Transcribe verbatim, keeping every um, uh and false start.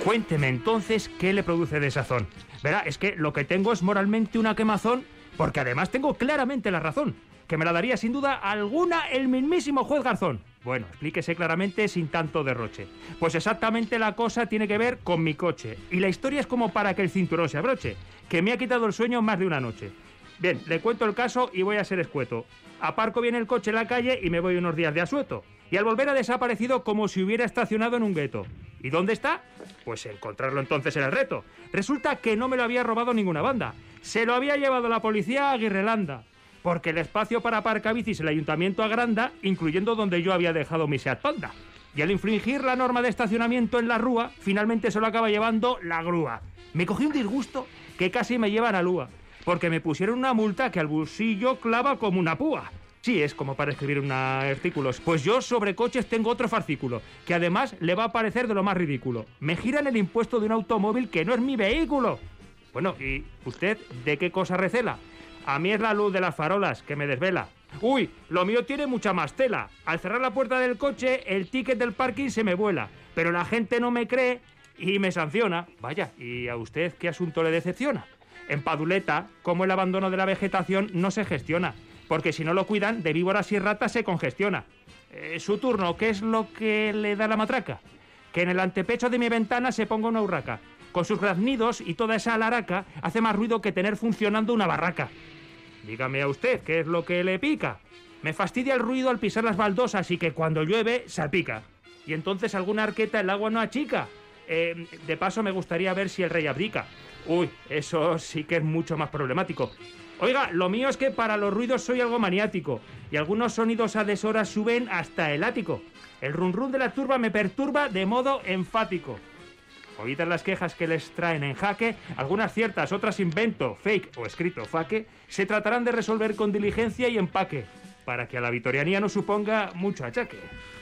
Cuénteme entonces qué le produce desazón. Verá, es que lo que tengo es moralmente una quemazón, porque además tengo claramente la razón, que me la daría sin duda alguna el mismísimo juez Garzón. Bueno, explíquese claramente sin tanto derroche. Pues exactamente la cosa tiene que ver con mi coche. Y la historia es como para que el cinturón se abroche, que me ha quitado el sueño más de una noche. Bien, le cuento el caso y voy a ser escueto. Aparco bien el coche en la calle y me voy unos días de asueto. Y al volver ha desaparecido como si hubiera estacionado en un gueto. ¿Y dónde está? Pues encontrarlo entonces era el reto. Resulta que no me lo había robado ninguna banda. Se lo había llevado la policía a Aguirrelanda. Porque el espacio para aparcabicis el ayuntamiento agranda, incluyendo donde yo había dejado mi Seat Panda. Y al infringir la norma de estacionamiento en la rúa, finalmente se lo acaba llevando la grúa. Me cogí un disgusto que casi me llevan a lúa, porque me pusieron una multa que al bolsillo clava como una púa. Sí, es como para escribir unos artículos. Pues yo sobre coches tengo otro fascículo, que además le va a parecer de lo más ridículo. Me giran el impuesto de un automóvil que no es mi vehículo. Bueno, ¿y usted de qué cosa recela? A mí es la luz de las farolas que me desvela. Uy, lo mío tiene mucha más tela. Al cerrar la puerta del coche, el ticket del parking se me vuela. Pero la gente no me cree y me sanciona. Vaya, ¿y a usted qué asunto le decepciona? En Paduleta, como el abandono de la vegetación no se gestiona. Porque si no lo cuidan, de víboras y ratas se congestiona. Eh, su turno, ¿qué es lo que le da la matraca? Que en el antepecho de mi ventana se ponga una urraca. Con sus graznidos y toda esa alaraca hace más ruido que tener funcionando una barraca. Dígame a usted, ¿qué es lo que le pica? Me fastidia el ruido al pisar las baldosas y que cuando llueve salpica. Y entonces alguna arqueta el agua no achica. Eh, de paso me gustaría ver si el rey abdica. Uy, eso sí que es mucho más problemático. Oiga, lo mío es que para los ruidos soy algo maniático y algunos sonidos a deshora suben hasta el ático. El run run de la turba me perturba de modo enfático. Oídas las quejas que les traen en jaque, algunas ciertas, otras invento, fake o escrito faque, se tratarán de resolver con diligencia y empaque, para que a la vitorianía no suponga mucho achaque.